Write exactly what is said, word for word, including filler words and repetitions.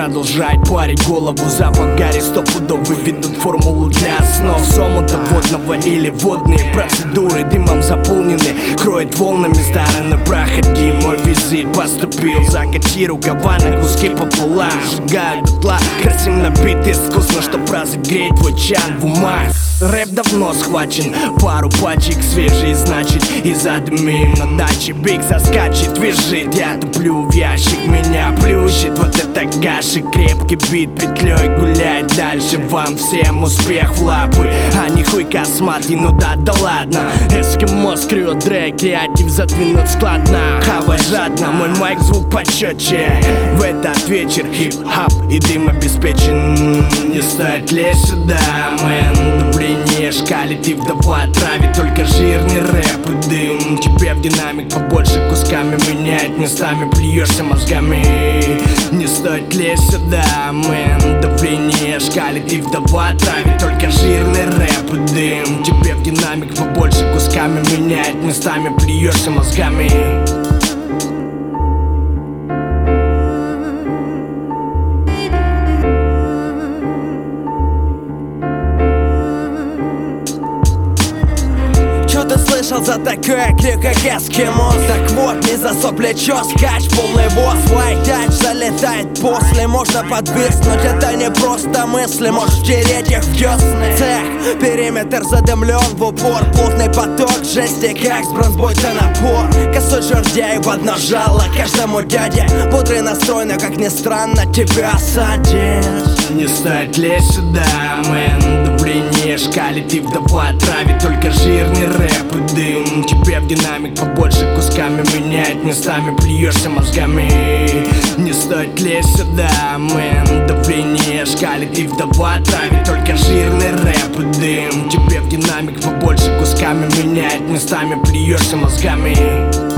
продолжает парить голову. Запах гари стопудовый, ведут формулу для основ омута водного или водные процедуры дымом заполнены, кроет волнами стороны. Проходи, мой визит поступил. Закати рукава на куски пополам, сжигают дотла, красим набит искусно, чтоб разогреть твой чан в умах. Рэп давно схвачен, пару пачек свежий, значит, и задымим на даче. Биг заскачет, визжит, я туплю в ящик, меня плющит вот это гаши. Крепкий бит петлей гуляет дальше, вам всем успех в лапы. А не хуй косматый, ну да, да ладно. Эскимо скрывет дрек, креатив задвинут складно. Хавай жадно, мой майк звук почетче. В этот вечер хип-хап и дым обеспечен. Не стоит лезть сюда, мэн. Давление шкалит и вдова травит, только жирный рэп и дым. Тебе в динамик побольше кусками менять, местами плюешься мозгами. Не стоит лезть сюда, мэн. Давление шкалит и вдова травит, только жирный рэп и дым. Тебе в динамик побольше кусками менять, местами плюешься мозгами. Ты слышал за такое крик, как эскимос? Так вот, не засо плечо, скач, полный воз. White touch залетает после, можно подвиснуть. Это не просто мысли, можешь втереть их в десны. Цех, периметр задымлен в упор. Плотный поток жести, как с бронзбойта напор. Косой жердяй в одно жало каждому дяде. Бодрый настрой, но как ни странно, тебя садит. Не стоит лезть сюда, мэн. Давление шкалит и вдова травит, только жирный рэп и дым. Тебе в динамик побольше кусками менять, местами плюешься мозгами. Не стоит лезть сюда, мэн. Давление шкалит и вдова травит, только жирный рэп и дым. Тебе в динамик побольше кусками менять, местами плюешься мозгами.